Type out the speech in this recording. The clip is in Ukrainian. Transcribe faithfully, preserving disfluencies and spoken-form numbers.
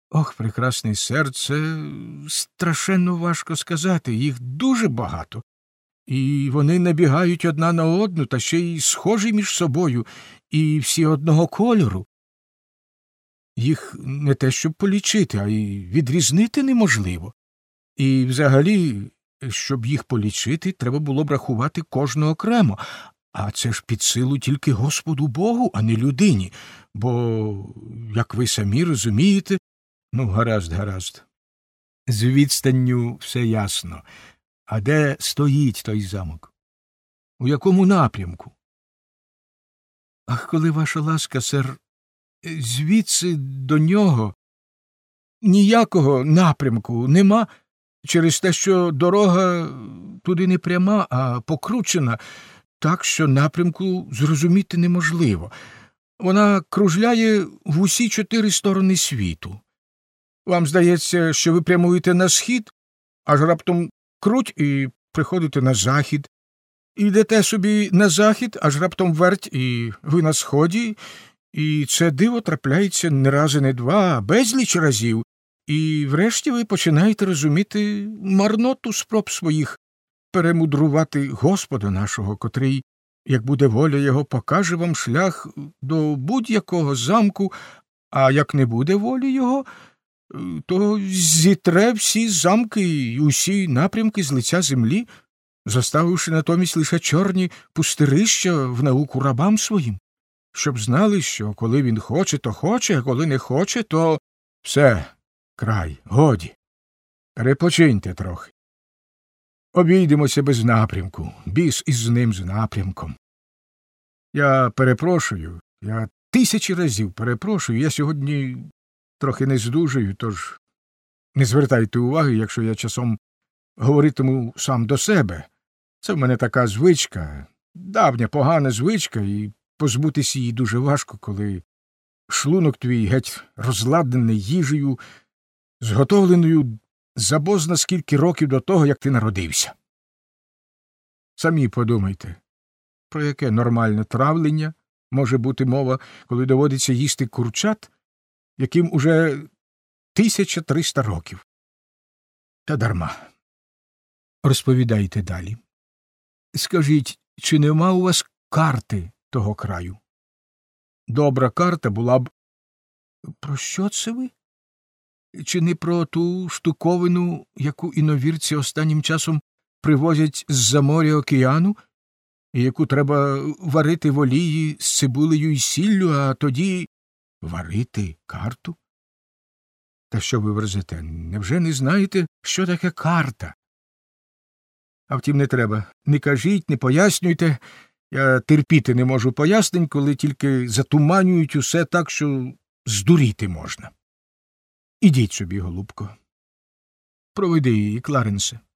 Ох, прекрасний сер, це страшенно важко сказати. Їх дуже багато. І вони набігають одна на одну, та ще й схожі між собою, і всі одного кольору. Їх не те, щоб полічити, а й відрізнити неможливо. І взагалі, щоб їх полічити, треба було б рахувати кожного окремо. А це ж під силу тільки Господу Богу, а не людині. Бо, як ви самі розумієте, ну, гаразд, гаразд. З відстанню все ясно. А де стоїть той замок? У якому напрямку? Ах, коли ваша ласка, сер, звідси до нього ніякого напрямку нема, через те, що дорога туди не пряма, а покручена, так, що напрямку зрозуміти неможливо. Вона кружляє в усі чотири сторони світу. Вам здається, що ви прямуєте на схід, аж раптом круть і приходите на захід. І йдете собі на захід, аж раптом верть, і ви на сході, і це диво трапляється не раз і не два, а безліч разів. І врешті ви починаєте розуміти марноту спроб своїх перемудрувати Господа нашого, котрий, як буде воля його, покаже вам шлях до будь-якого замку, а як не буде волі його, то зітре всі замки і усі напрямки з лиця землі, заставивши натомість лише чорні пустирища в науку рабам своїм, щоб знали, що коли він хоче, то хоче, а коли не хоче, то все, край, годі. Перепочиньте трохи. Обійдемося без напрямку, біс із ним з напрямком. Я перепрошую, я тисячі разів перепрошую, я сьогодні трохи не здужую, тож не звертайте уваги, якщо я часом говоритиму сам до себе. Це в мене така звичка, давня погана звичка, і позбутися її дуже важко, коли шлунок твій геть розладнений їжею, зготовленою забозна скільки років до того, як ти народився. Самі подумайте, про яке нормальне травлення може бути мова, коли доводиться їсти курчат, яким уже тисяча триста років. Та дарма. Розповідайте далі. Скажіть, чи нема у вас карти того краю? Добра карта була б... Про що це ви? Чи не про ту штуковину, яку іновірці останнім часом привозять з-за моря океану, і яку треба варити в олії з цибулею і сіллю, а тоді... Варити карту? Та що ви верзете? Невже не знаєте, що таке карта? А втім, не треба. Не кажіть, не пояснюйте. Я терпіти не можу пояснень, коли тільки затуманюють усе так, що здуріти можна. Ідіть собі, голубко. Проведи її, Кларенсе.